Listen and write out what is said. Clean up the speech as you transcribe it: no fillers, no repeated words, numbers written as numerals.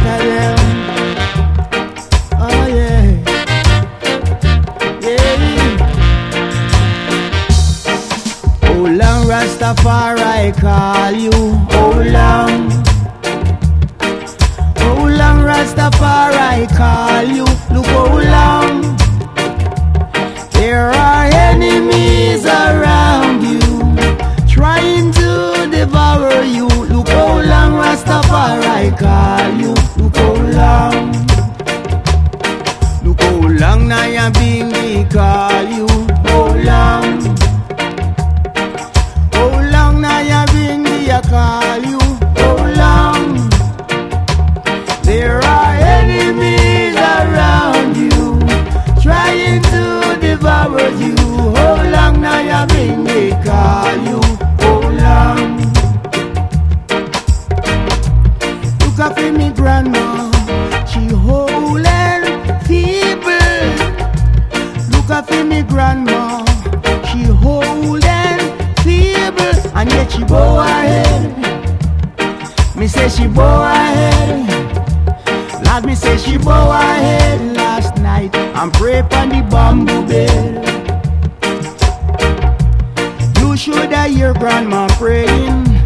tell them. Oh yeah, yeah. Oh long Rastafari call you. Oh long Rastafari call you. Look how long. There are enemies around you, trying to devour you. Look how long Rastafari call you. Look how long. Look how long Naya Bingi call you. How long. How long Naya Bingi call you. How long. There are enemies around you, trying to devour you. How long now you been they call you? How long? Look up at me grandma, she holding feeble. Look up at me grandma, she holding feeble, and yet she bow her head. Me say she bow her head. Lord, me say she bow her head last night and pray on the bamboo bed.